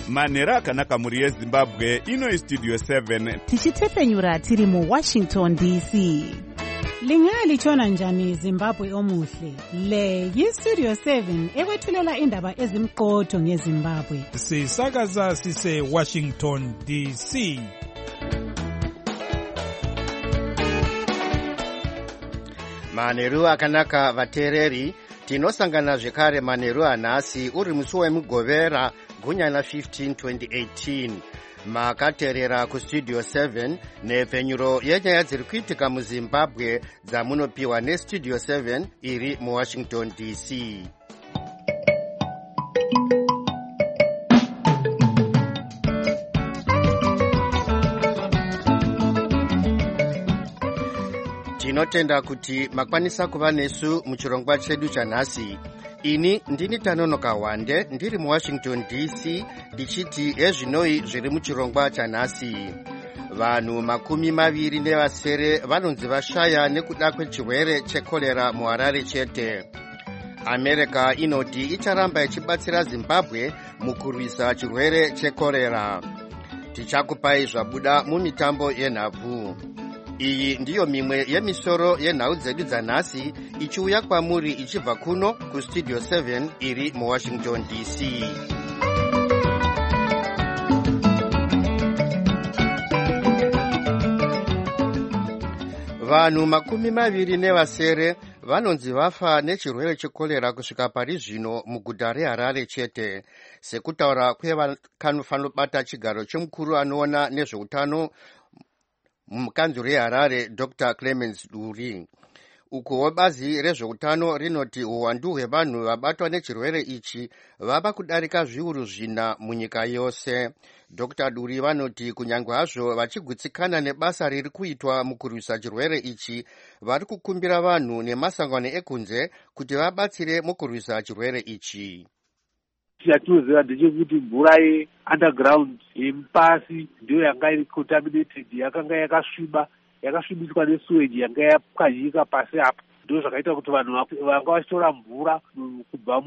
manhero akanaka mhuri yezimbabwe. Ino istudio 7 tichitefenyura tiri muWashington DC. Lingalitshona njani Zimbabwe omuhle? Le yistudio 7 ekwethulela indaba ezimqotho ngeZimbabwe. Sisakaza sise Washington DC. Manheru akanaka vatereri, tinosangana zvekare manheru anhasi uri musi wemugovera gunyana 15 2018. Makaterera kustudio 7 nepfenyuro yenyaya dziri kuitika muZimbabwe dzamunopiwa nestudio 7 iri muWashington DC. Tinotenda kuti makwanisa kuva nesu muchirongwa chedu chanhasi. Ini ndini Tanonoka Wande ndiri muWashington DC ndichiti ezvinoi zviri muchirongwa chanhasi. Vanhu 27 vanonzi vashaya nekuda kwechirwere chekorera muHarare chete. America inoti icharamba ichibatsira Zimbabwe mukurwisa chirwere chekorera. Tichakupai zvabuda mumitambo yenhabvu. Iyi ndiyo mimwe yemisoro yenhau dzedu dzanhasi ichiuya kwamuri ichibva kuno kustudio 7 iri muWashington DC. Vanhu 27 vanonzi vafa nechirwere chekorera kusvika pari zvino muguta reHarare chete, sekutaura kwevakanobata chigaro chemukuru anoona nezveutano mukanzuro reHarare Dr. Clemens Duri. Uko bazi rezveutano rinoti uwandu hwevanhu vabatwa nechirwere ichi vava kudarika zviuru 4 munyika yose. Dr. Duri vanoti kunyange hazvo vachigutsikana nebasa riri kuitwa mukurwisa chirwere ichi, vari kukumbira vanhu nemasangano ekunze kuti vabatsire mukurwisa chirwere ichi. Chatinoziva ndechekuti mvura yeunderground yemupasi ndiyo yanga iri contaminated, yakanga yakasvibiswa nesewage yanga yapwanyika pasi apo. Ndizvo zvakaita kuti vanhu vanga vachitora mvura kubva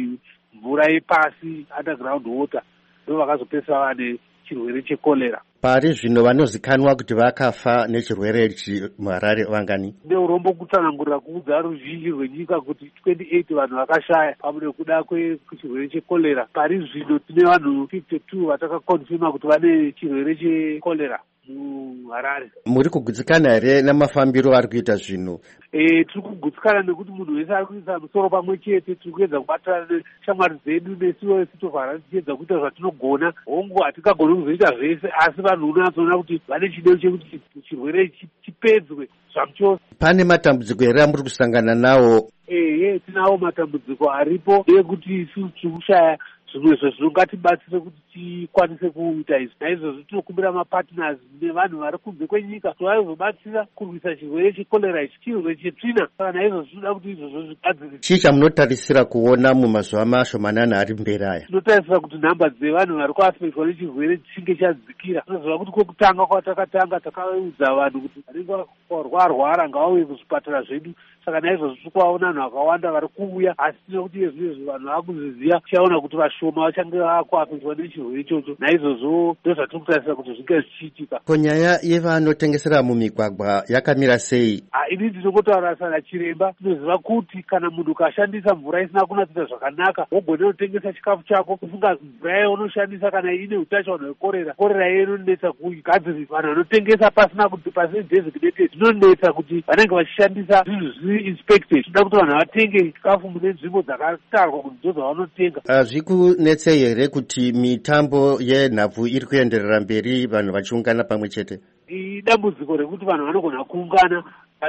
mvura yepasi, underground water, ndo vakazopesa vane chirwere chekorera. Pari zvino vanozikanwa kuti vakafa nechirwere ichi muHarare vangani? Neurombo kutsanangurira kuudza ruzhinji rwenyika kuti 28 vanhu vakashaya pamwe nekuda kwechirwere chekorera. Pari zvino tine vanhu 52 vatakakonfirma kuti vane chirwere chekorera muHarare. Muri kugutsikana here namafambiro ari kuita zvino? Tiri kugutsikana nekuti munhu wese ari kuisa musoro pamwe chete. Tiri kuedza kubatana neshamwari dzedu nesuwo sitovhara tichiedza kuita zvatinogona. Hongu hatingagoni kuzoita zvese, asi vanhu unoatsoona kuti vane chido chekuti chirwere chipedzwe zvamuchose. Pane matambudziko here amuri kusangana nawo? Tinawo matambudziko aripo ekuti isusu tiri kushaya zvimwe zvinongatibatsire kuti tikwanise kuita izvi. Naizvozvo tinokumbira mapartners nevanhu vari kunze kwenyika kuti vazobatsira kurwisa chirwere chekorera ichi, chirwere chetsvina. Saka naizvozvo tinoda kuti izvozvo zvigadzirwe. Chii chamunotarisira kuona mumazuva mashomanana ari mberi aya? Tinotarisira kuti nhamba dzevanhu vari kuafektwa nechirwere chinge chadzikira. Tinoziva kuti kwekutanga kwatakatanga takaudza vanhu kuti vanenge varwara ngavauye kuzvipatara zvedu. Saka naizvozvo tiri kuvaona vanhu vakawanda vari kuuya, asi tino kuti izvezvi vanhu vakuzviziva tichaona kuti vashoma vachange vakuafektwa nechirwere ichocho. Naizvozvo ndo zvatiri kutarisira kuti zvinge zvichiitika. Ko nyaya yevanotengesera mumigwagwa yakamira sei? Ini ndinotaura sana chiremba, tinoziva kuti kana munhu ukashandisa mvura isina kunatsa zvakanaka, wogona kutengesa chikafu chako ufunga mvura yaunoshandisa kana ine utachiona hwekorera, korera inonetsa kugadzirisa. Vanhu vanotengesa pasina designated inonetsa kuti vanenge vachishandisa zvinhu inspected. Tinoda kuti vanhu vatenge chikafu mune nzvimbo dzakatarwa kuti ndo dzavanotenga. Zvikunetsei here kuti mitambo yenhabvu iri kuenderera mberi vanhu vachiungana pamwe chete? Dambudziko rekuti vanhu vanogona kuungana,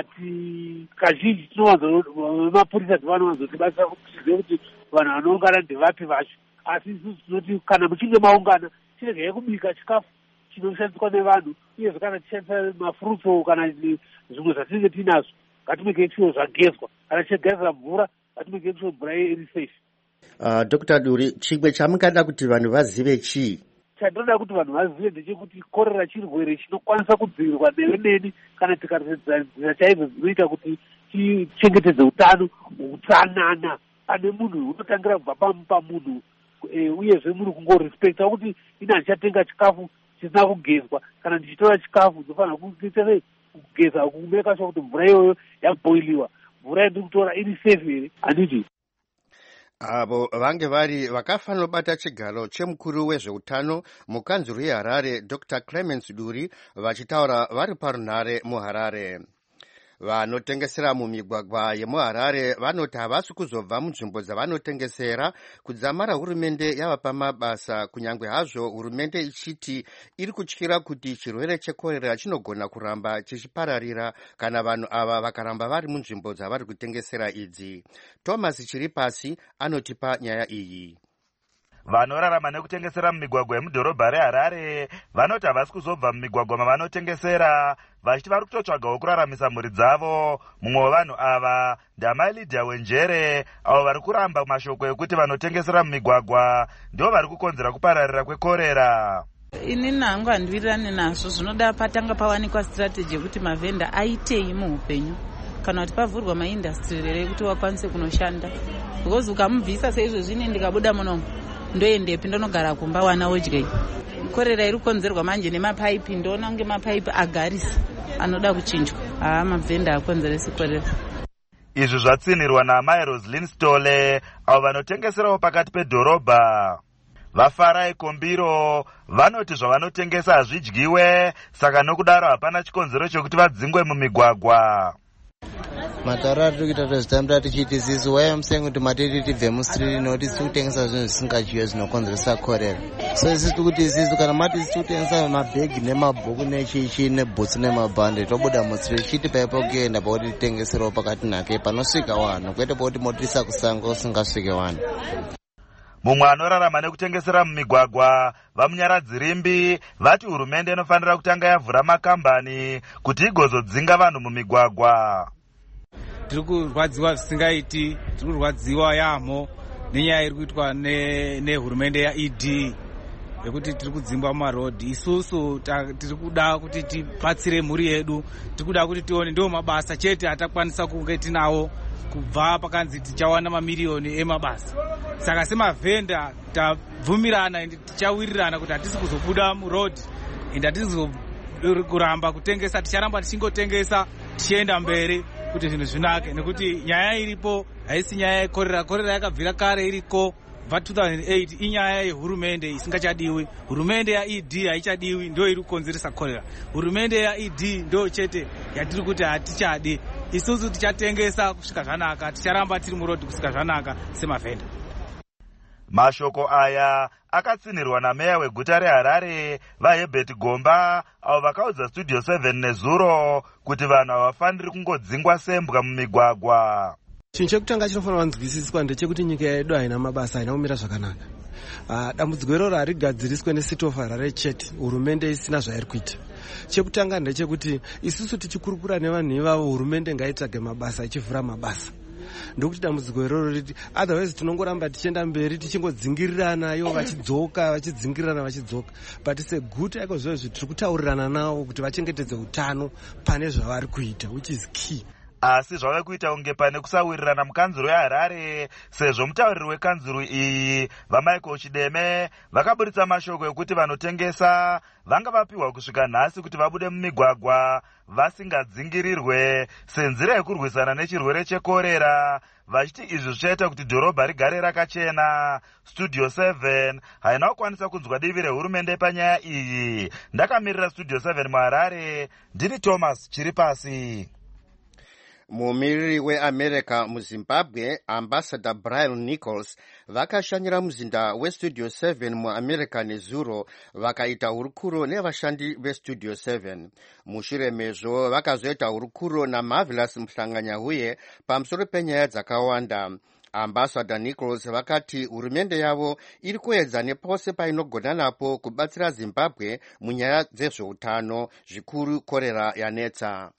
ati kazhinji mapurisa vanowanzotibatsira kuti tizive kuti vanhu vanoungana ndevapi vacho. Asi isusu tinoti kana muchinge maungana, chiregai kubika chikafu chinoshandiswa nevanhu, uyezve kana tichishandisa mafurutso kana zvimwe zvatinenge tinazvo, ngatimekei sure zvagezwa. Kana tichigadzira mvura, ngatimekei sure mvura iri safe. Dr. Duri, chimwe chamungada kuti vanhu vazive chii? Chandinoda kuti vanhu vazive ndechekuti korera chirwere chinokwanisa kudzivirirwa neveneni kana tikatedzera chaizvo dzinoita kuti tichengetedze utano, utsanana. Pane munhu unotangira kubva pamunhu uyezve muri kungorespekta kuti ina ndichatenga chikafu chisina kugezwa kana ndichitora chikafu ndinofanira kugeza kumeka sure kuti mvura iyoyo yaboiliwa, mvura yandiri kutora iri safe here, handiti. Avo vange vari vakafanira kubata chigaro chemukuru wezveutano mukanzuru yeHarare Dr. Clemens Duri vachitaura vari parunhare muHarare. Vanotengesera mumigwagwa yemuHarare vanoti havasi kuzobva munzvimbo dzavanotengesera kudzamara hurumende yavapa mabasa, kunyange hazvo hurumende ichiti iri kutyira kuti chirwere chekorera chinogona kuramba chichipararira kana vanhu ava vakaramba vari munzvimbo dzavari kutengesera idzi. Thomas Chiripasi anotipa nyaya iyi. Vanorarama nekutengesera mumigwagwa yemudhorobha reHarare vanoti havasi kuzobva mumigwagwa mavanotengesera, vachiti vari kutotsvagawo kuraramisa mhuri dzavo. Mumwe wevanhu ava ndamai Lydia Wenjere, avo vari kuramba mashoko ekuti vanotengesera mumigwagwa ndivo vari kukonzera kupararira kwekorera. Inini hangu handiwirirani nazvo. Zvinoda patanga pawanikwa strategy yekuti mavhenda aitei muupenyu kana kuti pavhurwa maindastry rekuti wakwanise kunoshanda, because ukamubvisa seizvozvi ine ndikabuda munomu ndoendepi ndonogara kumba wana wodyei. Korera iri kukonzerwa manje nemapaipi, ndoona kunge mapaipi agarisi anoda kuchinjwa. Mavhenda akonzeresa korera. Izvi zvatsinirwa naamai Roslyn Stole avo vanotengeserawo pakati pedhorobha. Vafarai Kombiro vanoti zvavanotengesa hazvidyiwe, saka nokudaro hapana chikonzero chokuti vadzingwe mumigwagwa. Matauro atiri kuita tozvitambira tichiti sisi why I'm saying kuti matiri tibve mustriti nokuti tiri kutengesa zvinhu zvisingadyiwe zvinokonzeresa korera. So isi tiri kuti isisu kana mati tiri kutengesa mabhegi nemabhuku nechichi nebhutsu nemabhande tobuda mustriti chiti paipo kuenda pakuti titengeserawo pakati nhake panosvika vanhu, kwete pakuti motirisa kusango usingasvike vanhu. Mumwe anorarama nekutengesera mumigwagwa vamunyaradzi Rimbi vati hurumende inofanira kutanga yavhura makambani kuti igozodzinga vanhu mumigwagwa. Tiri kurwadziwa zvisingaiti, tiri kurwadziwa yaamho nenyaya iri kuitwa nehurumende yaED yekuti tiri kudzimbwa mumarodhi. Isusu tiri kuda kuti tibatsire mhuri yedu, tiri kuda kuti tione ndo mabasa chete atakwanisa kunge tinawo kubva pakanzi tichawana mamiriyoni emabasa. Saka semavhenda tabvumirana ende tichawirirana kuti hatisi kuzobuda murodhi ende hatisi kuramba kutengesa, ticharamba tichingotengesa tichienda mberi kuti zvinhu zvinake, nekuti nyaya iripo haisi nyaya yekorera. Korera yakabvira kare iriko kubva 2008, inyaya yehurumende isingachadiwi. Hurumende yaED haichadiwi, ndo iri kukonzeresa korera. Hurumende yaED ndo chete yatiri kuti hatichadi. Isusu tichatengesa kusvika zvanaka, ticharamba tiri murodhi kusvika zvanaka semavhenda. Mashoko aya akatsinirwa nameya weguta reHarare vaHerbert Gomba avo vakaudza Studio 7 nezuro kuti vanhu havafaniri kungodzingwa sembwa mumigwagwa. Chinhu chekutanga chinofanira kunzwisiswa ndechekuti nyika yedu haina mabasa, haina kumira zvakanaka. Dambudziko iroro harigadziriswe neCity of Harare chete, hurumende isina zvairi kuita. Chekutanga ndechekuti isusu tichikurukura nevanhu ivavo hurumende ngaitsvage mabasa ichivhura mabasa. Ndokuti dambudziko iroro riti otherwise tinongoramba tichienda mberi tichingodzingirirana ivo vachidzoka vachidzingirana vachidzoka, but seguta iko zvozvo tiri kutaurirana navo kuti vachengetedze utano pane zvavari kuita, which is key. Asi zvave kuita kunge pane kusawirirana mukanzuro yeHarare, sezvo mutauriri wekanzuro iyi vaMichael Chideme vakaburitsa mashoko ekuti vanotengesa vanga vapiwa kusvika nhasi kuti vabude mumigwagwa vasingadzingirirwe senzira yekurwisana nechirwere chekorera, vachiti izvi zvichaita kuti dhorobha rigare rakachena. Studio 7 haina kukwanisa kunzwa divi rehurumende panyaya iyi. Ndakamirira Studio 7 muHarare, ndini Thomas Chiripasi. Mumiriri weAmerica muZimbabwe Ambassador Brian Nichols vakashanyira muzinda weStudio 7 muAmerica nezuro vakaita hurukuro nevashandi veStudio 7. Mushure mezvo vakazoita hurukuro naMarvelous Mhlanganyahuye pamusoro penyaya dzakawanda. Ambassador Nichols vakati hurumende yavo iri kuedza nepose painogona napo kubatsira Zimbabwe munyaya dzezveutano, zvikuru korera yanetsa.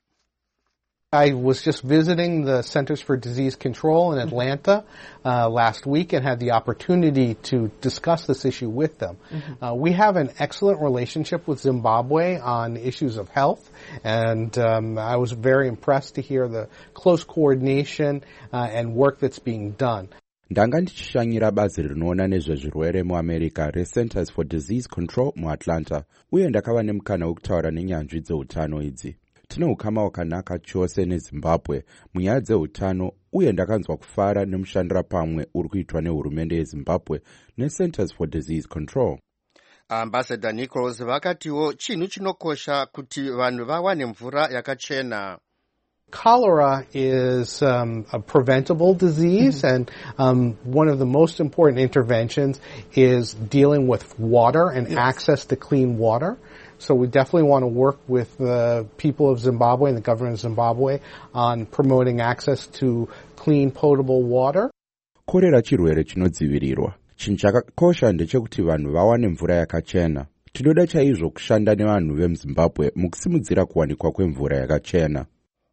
I was just visiting the Centers for Disease Control in Atlanta last week and had the opportunity to discuss this issue with them. We have an excellent relationship with Zimbabwe on issues of health, and I was very impressed to hear the close coordination and work that's being done. ndanga ndichishanyira bazi rinoona nezvezvirwere muamerica reCenters for Disease Control muAtlanta, uye ndakava nemukana wekutaura nenyanzvi dzeutano idzi. Tino ukama hwakanaka chose neZimbabwe munyaya dzeutano, uye ndakanzwa kufara nemushandira pamwe uri kuitwa nehurumende yeZimbabwe neCenters for Disease Control. Ambassador Nichols vakatiwo chinhu chinokosha kuti vanhu vawane mvura yakachena. Cholera is a preventable disease, and one of the most important interventions is dealing with water and access to clean water. So we definitely want to work with the people of Zimbabwe and the government of Zimbabwe on promoting access to clean, potable water. Korera chirwere chinodzivirirwa. Chinhu chakakosha ndechekuti vanhu vawane mvura yakachena. Tinoda chaizvo kushanda nevanhu vemuZimbabwe mukusimudzira kuwanikwa kwemvura yakachena.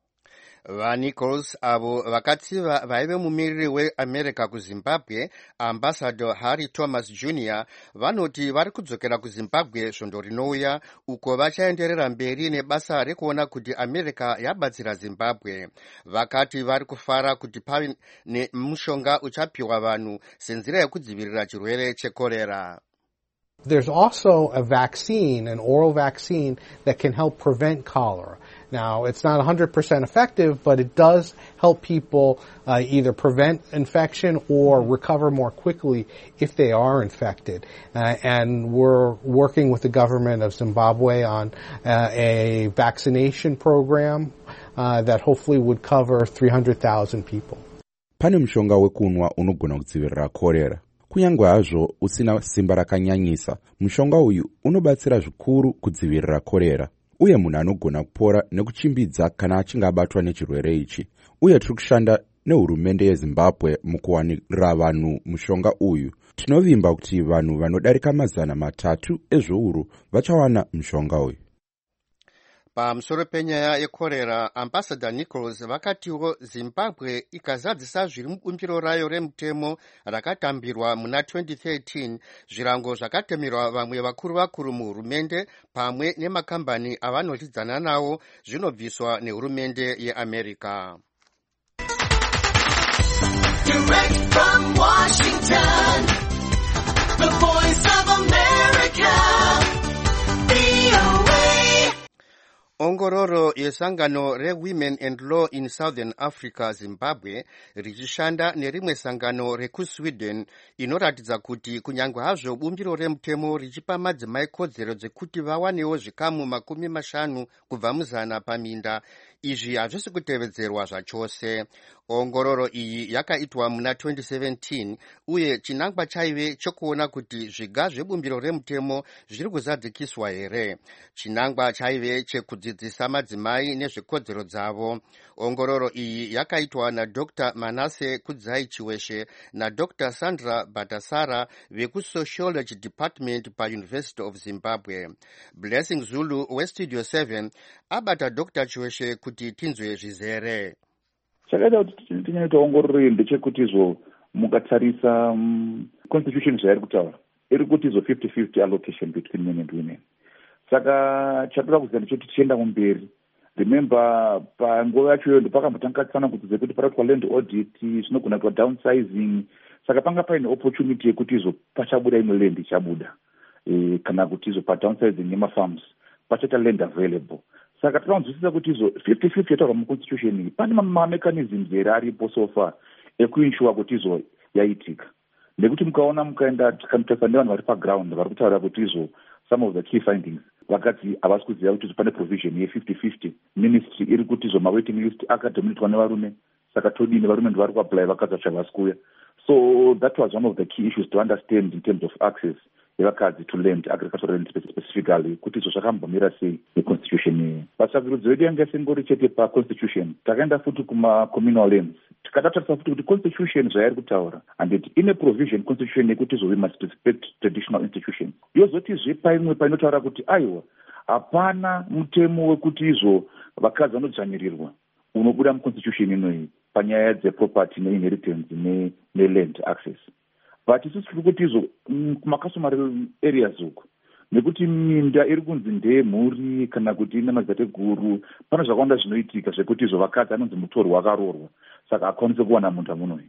VaNichols avo vakatsiva vaive mumiriri weAmerica kuZimbabwe, Ambassador Harry Thomas Jr. vanoti vari kudzokera kuZimbabwe svondo rinouya, uko vachaenderera mberi nebasa rekuona kuti America yabatsira Zimbabwe. Vakati vari kufara kuti pave nemushonga uchapiwa vanhu senzira yekudzivirira chirwere chekorera. There's also a vaccine, an oral vaccine, that can help prevent cholera. Now, it's not 100% effective, but it does help people either prevent infection or recover more quickly if they are infected. And we're working with the government of Zimbabwe on a vaccination program that hopefully would cover 300,000 people. Pane mushonga wekunwa unogona kudzivirira korera. Kunyange hazvo usina simba rakanyanyisa, mushonga uyu unobatsira zvikuru kudzivirira korera, uye munhu anogona kupora nekuchimbidza kana achinge abatwa nechirwere ichi. Uye tiri kushanda nehurumende yeZimbabwe mukuwanira vanhu mushonga uyu. Tinovimba kuti vanhu vanodarika 300 ezviuru vachawana mushonga uyu. Pamusoro penyaya yekorera, Ambassador Nichols vakatiwo Zimbabwe ikazadzisa zviri mubumbiro rayo remutemo rakatambirwa muna 2013, zvirango zvakatemerwa vamwe vakuru muhurumende pamwe nemakambani avanodyidzana nawo zvinobviswa nehurumende yeAmerica. Direct from Washington, the Voice of America, VOA. Ongororo yesangano reWomen and Law in Southern Africa, Zimbabwe, richishanda nerimwe sangano rekuSweden, inoratidza kuti kunyange hazvo bumbiro remutemo richipa madzimai kodzero dzekuti vawanewo zvikamu 50 kubva muzana paminda, izvi hazvisi kutevedzerwa zvachose. Ongororo iyi yakaitwa muna 2017, uye chinangwa chaive chokuona kuti zviga zvebumbiro remutemo zviri kuzadzikiswa here. Chinangwa chaive chekudzidzisa madzimai nezvekodzero dzavo. Ongororo iyi yakaitwa naDr. Manase Kudzai Chiweshe naDr. Sandra Batasara vekusociology department paUniversity of Zimbabwe. Blessing Zulu weStudio 7 abata Dr. Chiweshe kuti tinzwe zvizere. Chakaita kuti tinyanyota ongororo iyi ndechekuti izvo mukatarisa constitution zvairi kutaura iri kuti izvo 50-50 allocation between men and women. Saka chatoda kuziva ndechoti tichienda kumberi, remember panguva yacho ndopakambotanga kuti kuti paratwa land audit zvinogona kuitwa downsizing. Saka panga paine opportunity yekuti izvo pachabuda imwe land ichabuda, kana kuti izvo padownsizing yemafarms pachaita land available. Saka tinoanzwisisa kuti izvo 50-50 yataurwa muconstitution iyi pane mamechanisms here aripo so far ekuinsure kuti izvo yaitika. Nekuti mukaona mukaenda tikamutaisa nevanhu vari paground vari kutaura kuti izvo some of the key findings vakati havasi kuziva kuti pane provision ye50-50. Ministry iri kuti izvo mawaiting list akadominatwa nevarume, saka todini varume ndivari kuapply vakadzi vachavasi kuuya. So that was one of the key issues to understand in terms of access yevakadzi to land, agricultural land specifically, kuti izvo zvakambomira sei neconstitution iyi. Patsvakirudzo yedu yanga isingori chete paconstitution, takaenda futi kuma-communal lands. Tikatatarisa futi kuti constitution zvairi kutaura handiti ine provision constitution yekuti izvo we must respect traditional institutions. Yozotizve paimwe painotaura kuti aiwa hapana mutemo wekuti izvo vakadzi vanodzvanyirirwa unobuda muconstitution inoyi panyaya dzeproperty neinheritance neland access. But isusu tiri kuti izvo kumakastomary areas uku, nekuti minda iri kunzi ndeyemhuri kana kuti ine madzateguru, pane zvakawanda zvinoitika zvekuti izvo vakadzi anonzi mutorwa akarorwa, saka akwanise kuwana munda munoyi.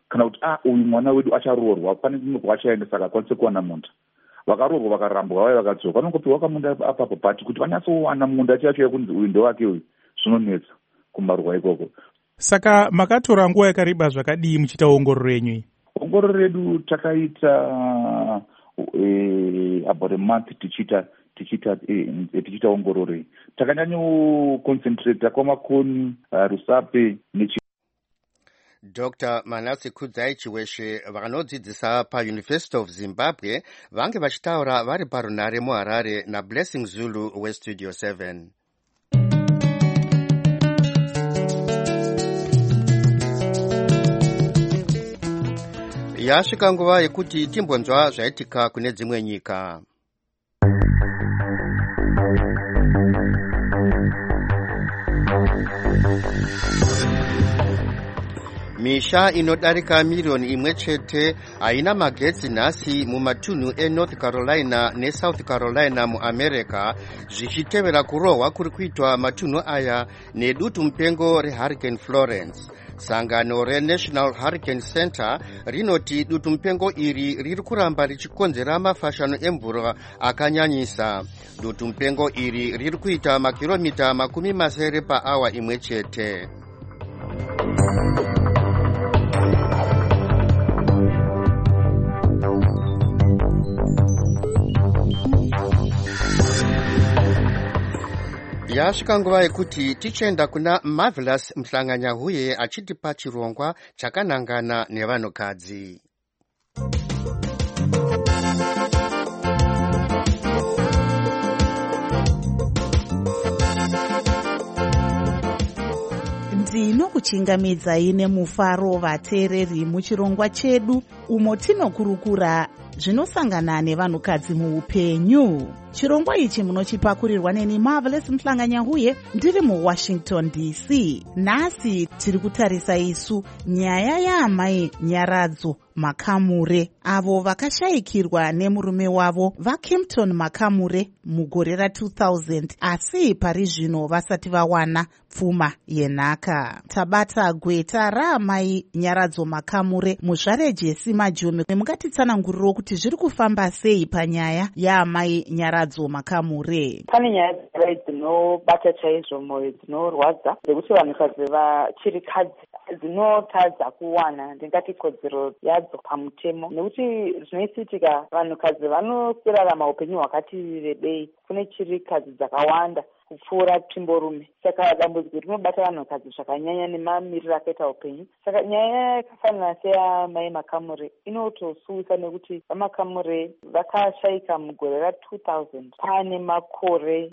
kana kuti uyu mwana wedu acharoorwa pane kumwe kwachaenda saka akwanise kuwana munda. Vakaroorwa vakarambwa vauya vakadzoka vanongopiwa munda apapo, but kuti vanyatsowana munda chacho yakunzi uyu ndowake uyu zvinonetsa kumaruwa ikoko. Saka makatora nguva yakareba zvakadii muchiita ongororo yenyu? Ongororo redu takaita about a month tichiita ongororo. Takanyanyo concentrate kwamakoni Rusape nechi. Dr. Manase Kudzai Chiweshe vanodzidzisa paUniversity of Zimbabwe vange vachitaura vari parunare muHarare naBlessing Zulu weStudio 7. Yasvika nguva yekuti timbonzwa zvaitika kune dzimwe nyika. Misha inodarika milioni imwe chete haina magetsi nhasi mumatunhu eNorth Carolina neSouth Carolina muAmerica, zvichitevera kurohwa kuri kuitwa matunhu aya nedutu mupengo reHurricane Florence. Sangano reNational Hurricane Center rinoti dutu mupengo iri riri kuramba richikonzera mafashano emvura akanyanyisa. Dutu mupengo iri riri kuita makilomita 70 paawa imwe chete. Yasvika nguva yekuti tichenda kuna Marvelous Mhlanganyahuye achitipa chirongwa chakanangana nevanhukadzi. Ndinokuchingamidzai nemufaro vateereri muchirongwa chedu umo tinokurukura zvinosangana nevanhukadzi muupenyu. Chirongwa ichi munochipakurirwa neni Marvelous Mhlanganyahuye ndiri muWashington DC. Nhasi tiri kutarisa isu nyaya yaamai Nyaradzo Makamure, avo vakashayikirwa nemurume wavo vaKempton Makamure mugore ra2000, asi pari zvino vasati vawana pfuma yenhaka. Tabata gweta raamai Nyaradzo Makamure muzvare Jesse Majome, mungatitsananguriro kuti zviri kufamba sei panyaya yaamai Nyaradzo Makamure. Pane nyaya dzakadai dzinobata chaizvo mwoyo, dzinorwadza, dzekuti vanhukadzi vachirikadzi dzinotadza kuwana ndingati kodzero yadzo pamutemo, nekuti zvinoitika vanhukadzi vanorarama upenyu hwakati rebei, kune chirikadzi dzakawanda kupfuura tsvimborume. Saka dambudziko rinobata vanhukadzi zvakanyanya nemamiriro akaita upenyu. Saka nyaya yakafanana seyamai Makamure inotosuwisa, nekuti vaMakamure vakashayika mugore ra2000 pane makore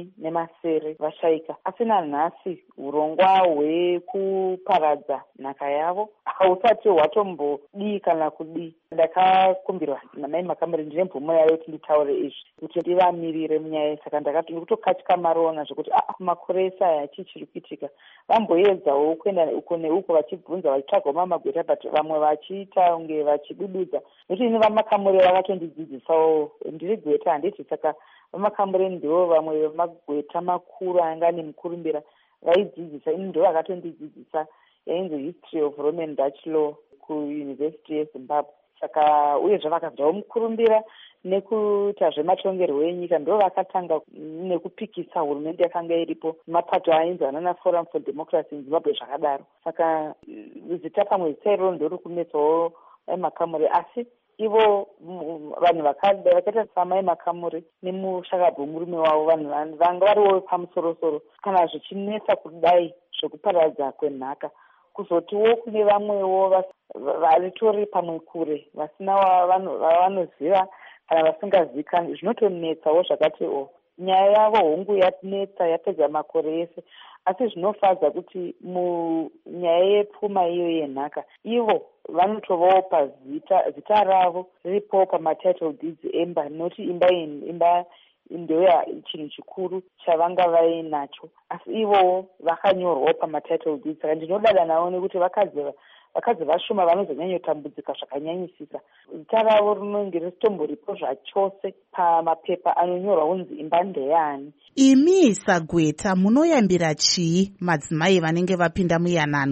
10 vashayika, asi nanhasi urongwa hwekuparadza nhaka yavo hausati hwatombodii kana kudii. Ndakakumbirwa namai Makamure ndine mvumo yayo kuti nditaure izvi, kuti ndivamirire munyaya. Saka ndakati ndikutokatya marona zvokuti makore ese aya chii chiri kuitika. Vamboedzawo kuenda uko neuko vachibvunza vachitsvagawo mamagweta, but vamwe vachiita unge vachidududza, nekuti ini vaMakamure vakatondidzidzisawo. Ndiri gweta handiti, saka vaMakamure ndivo vamwe vemagweta makuru anga nemukurumbira vaidzidzisa. Ini ndo vakatondidzidzisa yainzi History of Roman Dutch Law kuUniversity yeZimbabwe. Saka uyezve vakabvawo mukurumbira nekuita zvematongerwo enyika, ndo vakatanga nekupikisa hurumende yakanga iripo, mapato ainzana naForum for Democracy in Zimbabwe zvakadaro. Saka zita pamwe zitairo ndori kunetsawo Makamure, asi ivo vanhu vakaita samai Makamure nemushakabvu murume wavo, vanhu vanga variwo pamusorosoro kana zvichinetsa kudai zvekuparadza kwenhaka. Kuzotiwo kune vamwewo varitori pamwe kure vasina vanoziva kana vasingazivikani, zvinotonetsawo zvakati nyaya yavo hongu yanetsa yapedza makore ese. Asi zvinofadza kuti munyaya yepfuma iyo yenhaka ivo vanotovawo zita ravo riripo pamatitle deeds emba, noti imba ndoya chinhu chikuru chavanga vainacho, asi ivo vakanyorwawo pamatitle deeds. Saka ndinodada navo nekuti vakadzi vashoma vanozonyanyotambudzika zvakanyanyisisa. Zita ravo rinonge risitomboripo zvachose pamapepa anonyorwa kunzi imba ndeyani. Imi Sagweta munoyambira chii madzimai vanenge vapinda muyanano?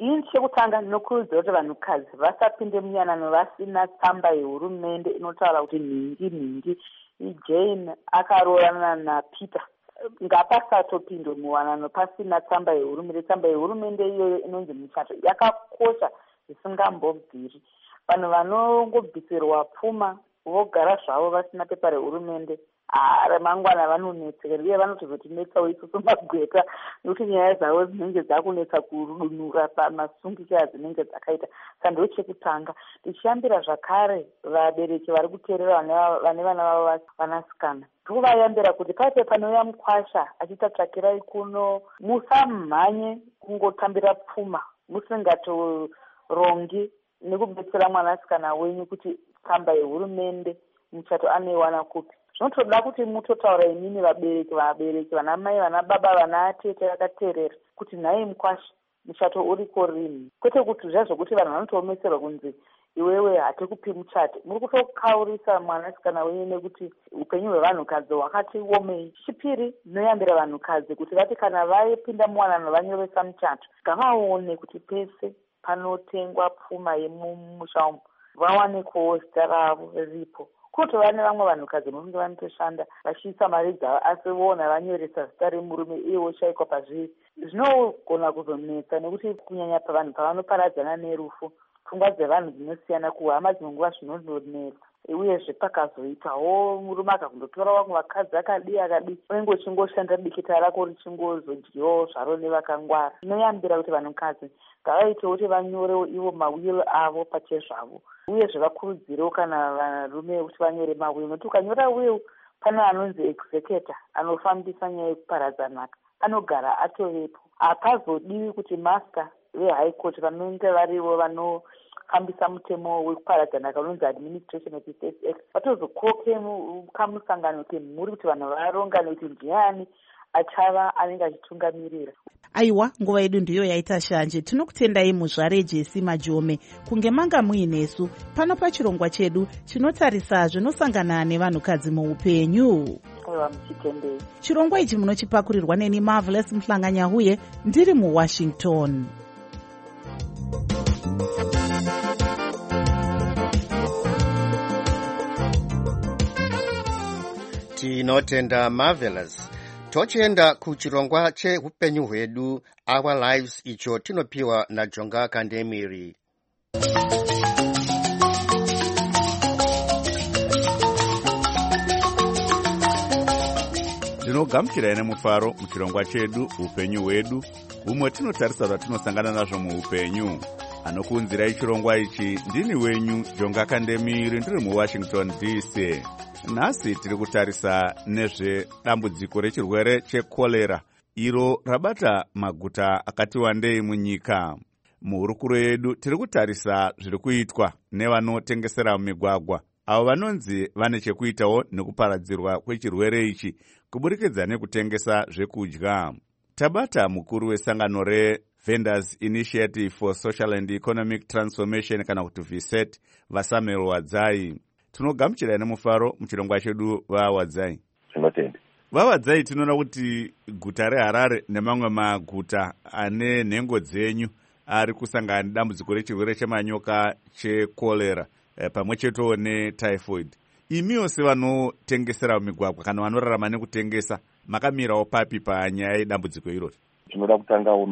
ini chekutanga ndinokurudzira kuti vanhukadzi vasapinde muyanano vasina tsamba yehurumende inotaura kuti mhingi ijane akaroorana napeter ngapasatopindwe muwanano pasina tsamba yehurumende. Tsamba yehurumende iyoyo inonzi muchato yakakosha zvisingambobviri. Vanhu vanongobvisirwa pfuma vogara zvavo vasina pepa rehurumende remangwana vanonetseka uye vanotozotinetsawo isusu magweta nekuti nyaya dzavo dzinenge dzakunetsa kudunura pamasungikiro adzinenge dzakaita. Saka ndo chekutanga tichiyambira zvakare vabereki vari kuteerera vane vana vavo vanasikana tikuvayambira kuti paite panouya mukwasha achitatsvakirai kuno musamhanye kungotambira pfuma musingatorongi nekubetsera mwanasikana wenyu kuti tsamba yehurumende muchato anoiwana kupi. Zvinotoda kuti mutotaura imini vabereki vana mai vana baba vana atete vakateerera kuti nhai mukwasha muchato uriko rini, kwete kuti zvazvokuti vanhu vanotoomeserwa kunzi iwewe hatikupi muchate. Muri kutokaurisa mwanasikana wenyu nekuti upenyu hwevanhukadzi hwakati omei. Chipiri ndinoyambira vanhukadzi kuti vati kana vaipinda muwanano vanyoresa muchato ngavaone kuti pese panotengwa pfuma yemumusha umu vawanikowo zita ravo ripo. Kutova nevamwe vanhukadzi vanenge vanotoshanda vachiisa mari dzavo asi vona vanyoresa zita remurume iye woshayikwa pazviri. Zvinogona kuzonetsa nekuti kunyanya pavanhu pavanoparadzana nerufu pfungwa dzevanhu dzinosiyana kuhama dzinonguva zvinondonetsa uyezve pakazoitawo murume akakundotora vamwe vakadzi akadii unenge uchingoshanda dikita rako richingozodyiwawo zvaro nevakangwara. Inoyambira kuti vanhukadzi ngavaitewo kuti vanyorewo ivo mawiro avo pachezvavo uyezve vakurudzirewo kana varume kuti vanyore mawiro nokuti ukanyora will pane anonzi executor anofambisa nyaya yekuparadza nhaka anogara atovepo. Hapazodiwi kuti master vehigh court vanenge varivo vanofambisa mutemo wekuparadza nhaka unonzi administration of state act vatozokoke kamusangano kemhuri kuti vanhu varongane kuti ndiani achava anenge achitungamirira. Aiwa, nguva yedu ndiyo yaita shanje. Tinokutendai muzvare Jesi Majome kunge manga muinesu pano pachirongwa chedu chinotarisa zvinosangana nevanhukadzi muupenyu. Aiwa, muchitendei. Chirongwa ichi munochipakurirwa neni Marvelous Mhlanganyahuye ndiri muWashington. Tinotenda Marvelous. Tochienda kuchirongwa cheupenyu hwedu Our Lives icho tinopiwa naJonga Kandemiri. Ndinogamuchirai nemufaro muchirongwa chedu upenyu hwedu umwe tinotarisa zvatinosangana nazvo muupenyu. Anokuunzirai chirongwa ichi ndini wenyu Jonga Kandemiri ndiri muWashington DC. Nhasi tiri kutarisa nezvedambudziko rechirwere chekorera iro rabata maguta akati wandei munyika. Muhurukuro yedu tiri kutarisa zviri kuitwa nevanotengesera mumigwagwa avo vanonzi vane chekuitawo nekuparadzirwa kwechirwere ichi kuburikidza nekutengesa zvekudya. Tabata mukuru wesangano reVendors Initiative for Social and Economic Transformation kana kuti VSET vaSamuel Wadzai. Tinogamuchirai nemufaro muchirongwa chedu vaWadzai. Tinotenda. VaWadzai, tinoona kuti guta reHarare nemamwe maguta ane nhengo dzenyu ari kusangana nedambudziko rechirwere chemanyoka chekorera pamwe chetewo netyphoid. Imiwo sevanotengesera mumigwagwa kana vanorarama nekutengesa makamirawo papi panyaya yedambudziko irori? Tinoda kutangawo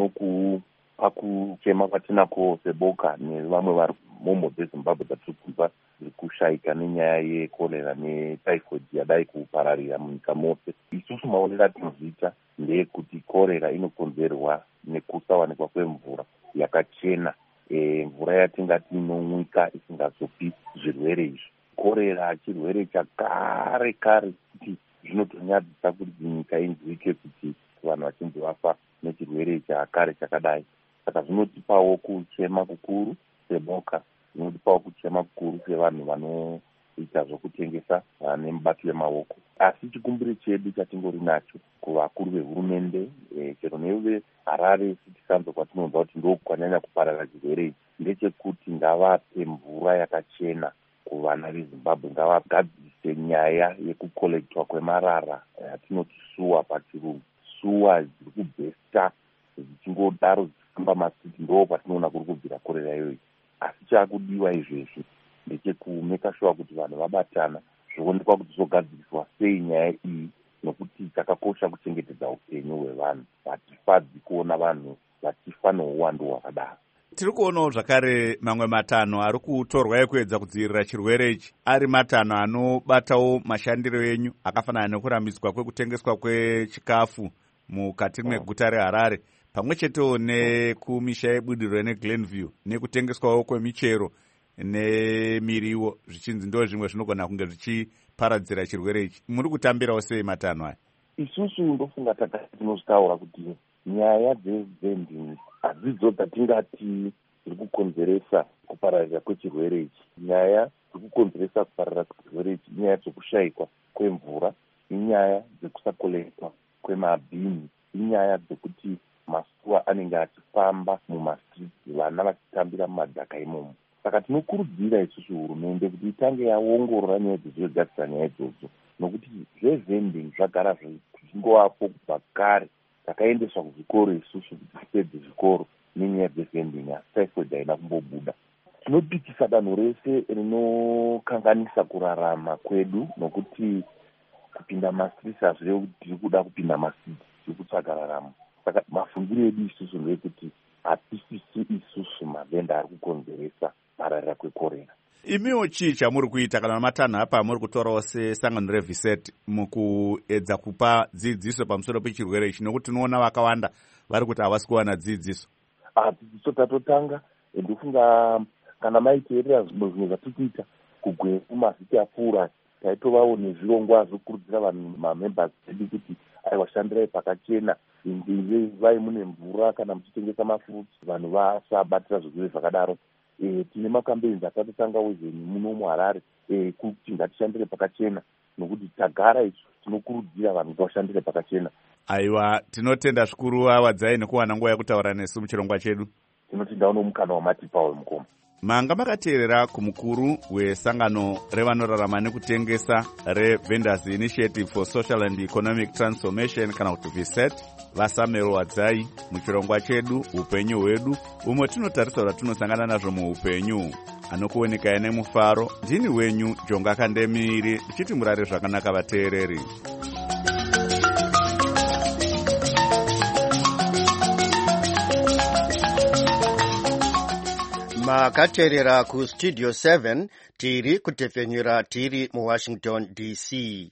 pakuchema kwatinako seboka nevamwe vari momho dzeZimbabwe dzatiri kubva dziri kushayika nenyaya yekorera netyphoid yadai kupararira munyika mose. Isusu maonero atinoziita ndeyekuti korera inokonzerwa nekusawanikwa kwemvura yakachena, mvura yatingati inomwika isingazopi zvirwere izvi. Korera chirwere chakare kuti zvinotonyadzisa kuti nyika inzwike kuti vanhu vachinzi vafa nechirwere chakare chakadai. Saka zvinotipawo kuchema kukuru seboka, zvinotipawo kuchema kukuru sevanhu vanoita zvokutengesa nemubato wemaoko. Asi chikumbiro chedu chatingori nacho kuvakuru vehurumende chero neveHarare City Council kwatinonzwa kuti ndokwanyanya kuparara chirwere ichi, ndechekuti ngavape mvura yakachena kuvana veZimbabwe. Ngavagadzise nyaya yekukolektwa kwemarara yatinoti suwa pachirungu. Suwa dziri kubhesta dzichingodaro kufamba masiti ndo patinoona kuri kubvira korera iyoyi. Asi chaakudiwa izvezvi ndechekumeka shuwa kuti vanhu vabatana zvoonekwa kuti zogadziriswa sei nyaya iyi, nokuti chakakosha kuchengetedza upenyu hwevanhu. Hatifadzi kuona vanhu vachifa nouwandu hwakadaro. Tiri kuonawo zvakare mamwe matanho ari kutorwa ekuedza kudzivirira chirwere ichi ari matanho anobatawo mashandiro enyu akafanana nekurambidzwa kwekutengeswa kwechikafu mukati meguta reHarare, pamwe chetewo nekumisha yebudiriro neGlenview, nekutengeswawo kwemichero nemiriwo, zvichinzi ndo zvimwe zvinogona kunge zvichiparadzira chirwere ichi. Muri kutambirawo sei matanho aya? Isusu ndofunga tinozitaura kuti nyaya dzevending hadzidzo dzatingati dziri kukonzeresa kupararira kwechirwere ichi. Nyaya dziri kukonzeresa kupararira kwechirwere ichi inyaya dzekushayikwa kwemvura, inyaya dzekusakolekwa kwemabhini, inyaya dzekuti masuwa anenge achifamba mumastriti, vana vachitambira mumadhaka imomo. Saka tinokurudzira isusu hurumende kuti itange yaongorora nyaya dzezvegadzisa nyaya idzodzo, nokuti zvezvending zvagara zvichingovapo kubva kare. Takaendeswa kuzvikoro isusu kuti tipedze zvikoro nenyaya dzevending, asi typhoid haina kumbobuda. Tinopikisa danho rese rinokanganisa kurarama kwedu, nokuti kupinda mastriti hazvirevi kuti tiri kuda kupinda mastriti, tiri kutsvaga raramo. Saka mafungiro edu isusu ndeyekuti hatisisi isusu mavenda ari kukonzeresa pararira kwekorera. Imiwo chii chamuri kuita kana matanho apa muri kutorawo sesangano reViseti mukuedza kupa dzidziso pamusoro pechirwere ichi, nokuti tinoona vakawanda vari kuti havasi kuwana dzidziso? Dzidziso tatotanga, ndofunga kana maiteerera zvimwe zvatiri kuita kugweya mavhiki apfuura, taitovawo nezvirongwa zvokurudzira vanhu mamembers edu kuti aiwashandirai pakachena, vai mune mvura kana muchitengesa mafruits, vanhu vasabatira zvirwere zvakadaro. Tine makambeini atatotanga wezeni muno muHarare kuti ngatishandire pakachena, nokuti tagara isu tinokurudzira vanhu kuti vashandire pakachena. Aiwa, tinotenda zvikuru wadzai nekuwana nguva yekutaura nesu muchirongwa chedu. Tinotenda uno mukana wamatipa wemukoma. Manga makateerera kumukuru wesangano revanorarama nekutengesa reVendors Initiative for Social and Economic Transformation kana kuti VSET, vaSamuel Wadzai muchirongwa chedu upenyu hwedu, umwe tinotarisa kuti tinosangana nazvo muupenyu. Anokuonekai nemufaro, ndini wenyu Jonga Kandemiri, ndichiti murare zvakanaka vateereri. Makateerera ku Studio 7 tiri kutefenyura tiri mu Washington DC.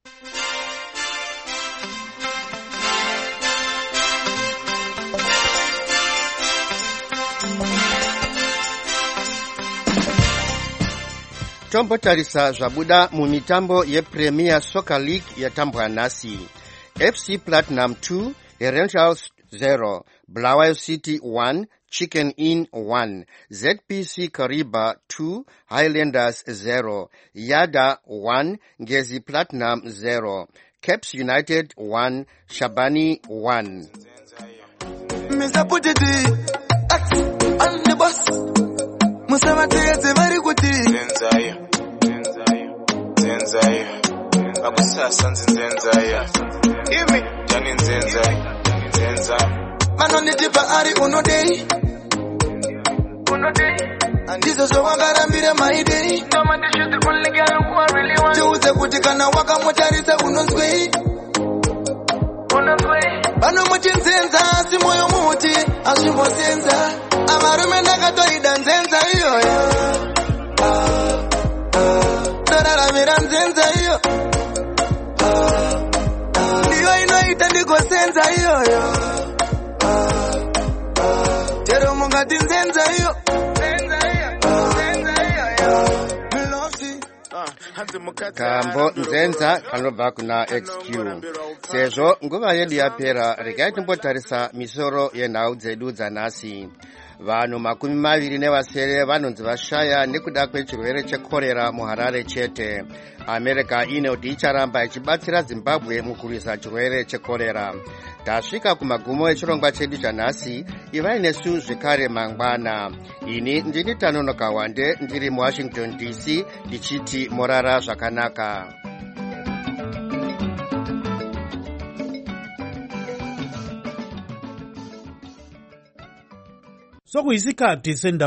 Tombotarisa zvabuda mumitambo yePremier Soccer League yatambwa nhasi. FC Platinum 2, Rangers 0, Bulawayo City 1, Chicken Inn 1, ZPC Kariba 2, Highlanders 0, Yada 1, Ngezi Platinum 0, Caps United 1, Shabani 1. Mr. Putiti, on the bus. Musamateze very good. Zenzaya. Akusasa nzenzaya. Imi jani nzenzaya. Manoni tipa ari unodei. Andizo so wagarambire my day. Kama ndisho the only girl who I really want. Tuuze kutikana waka motarisa unozwe. Bano muchinzenza si moyo muti ashimbo senza. Amarume nakatoida nzenza iyo. Tarara mira nzenza iyo. Ndiyo inoita ndiko senza iyo. Tero mungati nzenza iyo. Kambo nzenza kanobva kuna XQ. Sezvo nguva yedu yapera, regai timbotarisa misoro yenhau dzedu dzanhasi. Vanhu 20 vanonzi vashaya nekuda kwechirwere chekorera muHarare chete. America ine kuti icharamba ichibatsira Zimbabwe mukurwisa chirwere chekorera. Tasvika kumagumo echirongwa chedu chanhasi, ivai nesu zvekare mangwana. Ini ndini Tanonoka Wande ndiri muWashington DC ndichiti morara zvakanaka. sokuyisikhathi sendaba